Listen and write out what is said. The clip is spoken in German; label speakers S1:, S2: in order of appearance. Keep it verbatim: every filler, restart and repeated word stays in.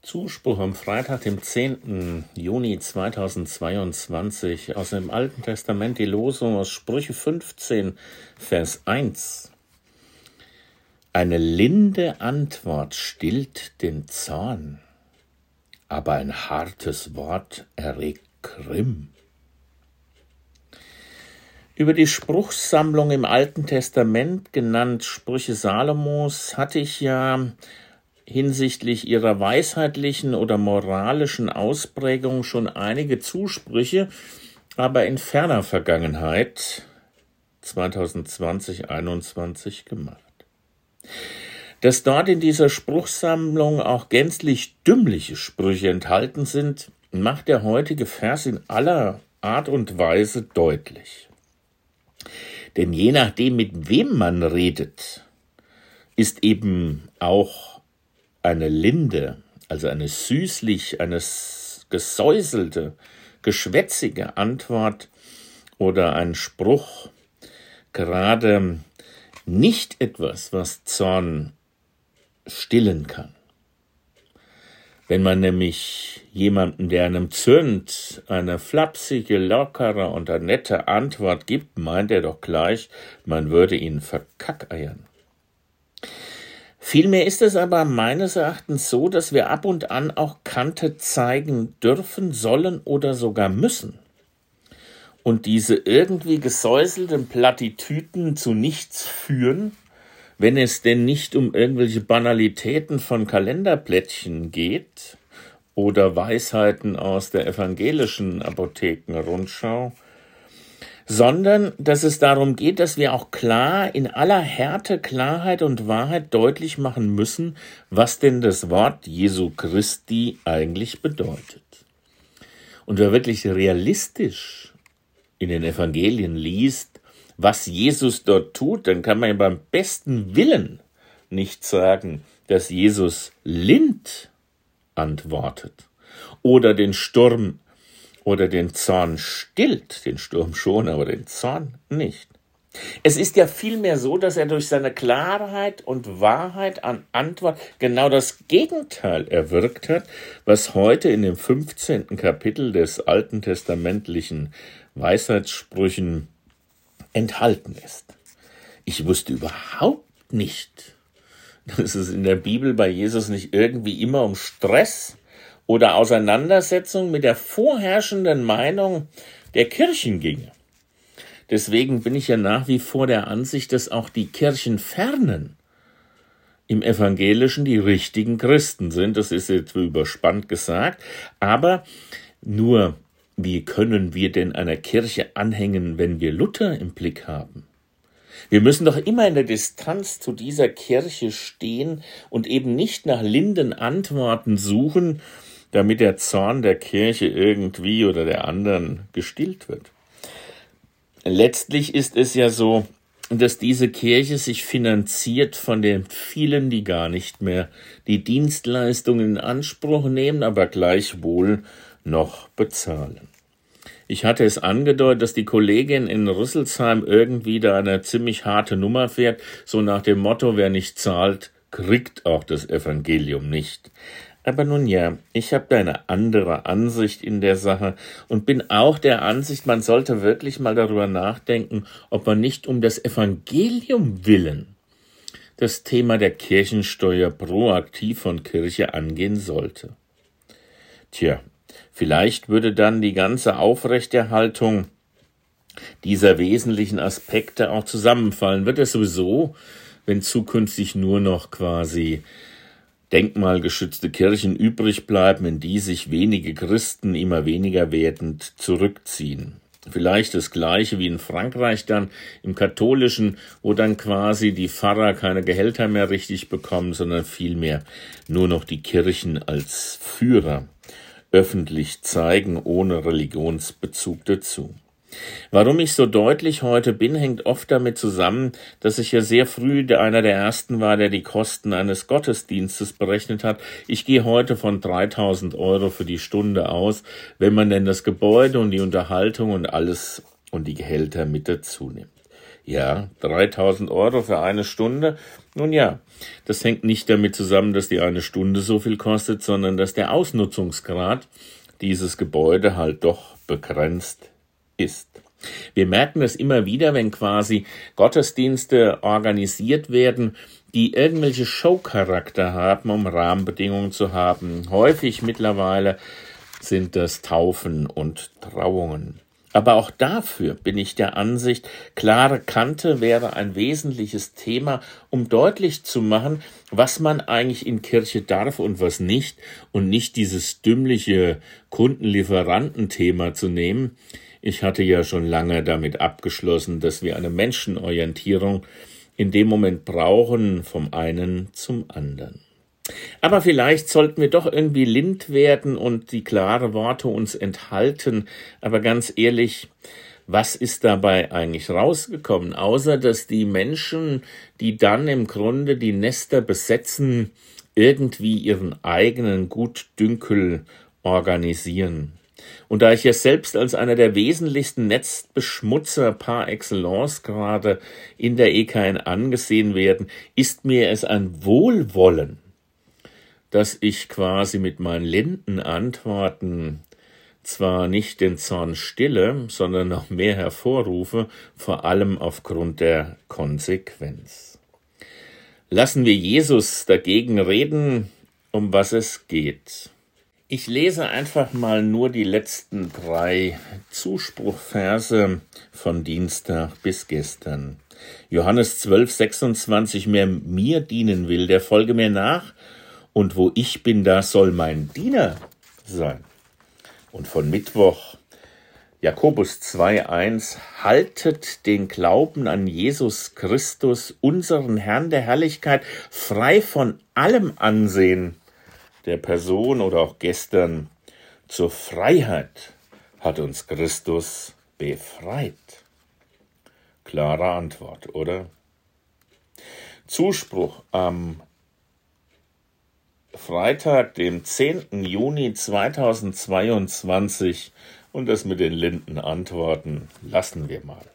S1: Zuspruch am Freitag, dem zehnten Juni zweitausendzweiundzwanzig, aus dem Alten Testament die Losung aus Sprüche fünfzehn, Vers eins. Eine linde Antwort stillt den Zorn, aber ein hartes Wort erregt Grimm. Über die Spruchsammlung im Alten Testament, genannt Sprüche Salomos, hatte ich ja hinsichtlich ihrer weisheitlichen oder moralischen Ausprägung schon einige Zusprüche, aber in ferner Vergangenheit, zweitausendzwanzig einundzwanzig, gemacht. Dass dort in dieser Spruchsammlung auch gänzlich dümmliche Sprüche enthalten sind, macht der heutige Vers in aller Art und Weise deutlich. Denn je nachdem, mit wem man redet, ist eben auch eine linde, also eine süßlich, eine gesäuselte, geschwätzige Antwort oder ein Spruch gerade nicht etwas, was Zorn stillen kann. Wenn man nämlich jemanden, der einem zürnt, eine flapsige, lockere und eine nette Antwort gibt, meint er doch gleich, man würde ihn verkackeiern. Vielmehr ist es aber meines Erachtens so, dass wir ab und an auch Kante zeigen dürfen, sollen oder sogar müssen. Und diese irgendwie gesäuselten Plattitüden zu nichts führen, wenn es denn nicht um irgendwelche Banalitäten von Kalenderplättchen geht oder Weisheiten aus der evangelischen Apothekenrundschau, sondern dass es darum geht, dass wir auch klar in aller Härte, Klarheit und Wahrheit deutlich machen müssen, was denn das Wort Jesu Christi eigentlich bedeutet. Und wer wirklich realistisch in den Evangelien liest, was Jesus dort tut, dann kann man ja beim besten Willen nicht sagen, dass Jesus lind antwortet oder den Sturm oder den Zorn stillt, den Sturm schon, aber den Zorn nicht. Es ist ja vielmehr so, dass er durch seine Klarheit und Wahrheit an Antwort genau das Gegenteil erwirkt hat, was heute in dem fünfzehnten Kapitel des alten testamentlichen Weisheitssprüchen enthalten ist. Ich wusste überhaupt nicht, dass es in der Bibel bei Jesus nicht irgendwie immer um Stress oder Auseinandersetzung mit der vorherrschenden Meinung der Kirchen ginge. Deswegen bin ich ja nach wie vor der Ansicht, dass auch die Kirchenfernen im Evangelischen die richtigen Christen sind. Das ist jetzt überspannt gesagt, aber nur, wie können wir denn einer Kirche anhängen, wenn wir Luther im Blick haben? Wir müssen doch immer in der Distanz zu dieser Kirche stehen und eben nicht nach linden Antworten suchen, damit der Zorn der Kirche irgendwie oder der anderen gestillt wird. Letztlich ist es ja so, dass diese Kirche sich finanziert von den vielen, die gar nicht mehr die Dienstleistungen in Anspruch nehmen, aber gleichwohl noch bezahlen. Ich hatte es angedeutet, dass die Kollegin in Rüsselsheim irgendwie da eine ziemlich harte Nummer fährt, so nach dem Motto, wer nicht zahlt, kriegt auch das Evangelium nicht. Aber nun ja, ich habe da eine andere Ansicht in der Sache und bin auch der Ansicht, man sollte wirklich mal darüber nachdenken, ob man nicht um das Evangelium willen das Thema der Kirchensteuer proaktiv von Kirche angehen sollte. Tja, vielleicht würde dann die ganze Aufrechterhaltung dieser wesentlichen Aspekte auch zusammenfallen. Wird es sowieso, wenn zukünftig nur noch quasi denkmalgeschützte Kirchen übrig bleiben, in die sich wenige Christen immer weniger werdend zurückziehen. Vielleicht das Gleiche wie in Frankreich dann im Katholischen, wo dann quasi die Pfarrer keine Gehälter mehr richtig bekommen, sondern vielmehr nur noch die Kirchen als Führer öffentlich zeigen, ohne Religionsbezug dazu. Warum ich so deutlich heute bin, hängt oft damit zusammen, dass ich ja sehr früh einer der Ersten war, der die Kosten eines Gottesdienstes berechnet hat. Ich gehe heute von dreitausend Euro für die Stunde aus, wenn man denn das Gebäude und die Unterhaltung und alles und die Gehälter mit dazu nimmt. Ja, dreitausend Euro für eine Stunde. Nun ja, das hängt nicht damit zusammen, dass die eine Stunde so viel kostet, sondern dass der Ausnutzungsgrad dieses Gebäude halt doch begrenzt ist. Wir merken das immer wieder, wenn quasi Gottesdienste organisiert werden, die irgendwelche Showcharakter haben, um Rahmenbedingungen zu haben. Häufig mittlerweile sind das Taufen und Trauungen. Aber auch dafür bin ich der Ansicht, klare Kante wäre ein wesentliches Thema, um deutlich zu machen, was man eigentlich in Kirche darf und was nicht, und nicht dieses dümmliche Kundenlieferanten-Thema zu nehmen. Ich hatte ja schon lange damit abgeschlossen, dass wir eine Menschenorientierung in dem Moment brauchen, vom einen zum anderen. Aber vielleicht sollten wir doch irgendwie lind werden und die klaren Worte uns enthalten. Aber ganz ehrlich, was ist dabei eigentlich rausgekommen? Außer, dass die Menschen, die dann im Grunde die Nester besetzen, irgendwie ihren eigenen Gutdünkel organisieren. Und da ich ja selbst als einer der wesentlichsten Netzbeschmutzer par excellence gerade in der E K N angesehen werden, ist mir es ein Wohlwollen, dass ich quasi mit meinen linden Antworten zwar nicht den Zorn stille, sondern noch mehr hervorrufe, vor allem aufgrund der Konsequenz. Lassen wir Jesus dagegen reden, um was es geht. Ich lese einfach mal nur die letzten drei Zuspruchverse von Dienstag bis gestern. Johannes zwölf, sechsundzwanzig, wer mir dienen will, der folge mir nach, und wo ich bin, da soll mein Diener sein. Und von Mittwoch, Jakobus zwei, eins, haltet den Glauben an Jesus Christus, unseren Herrn der Herrlichkeit, frei von allem Ansehen der Person oder auch gestern. Zur Freiheit hat uns Christus befreit. Klare Antwort, oder? Zuspruch am Freitag, dem zehnten Juni zweitausendzweiundzwanzig, und das mit den linden Antworten lassen wir mal.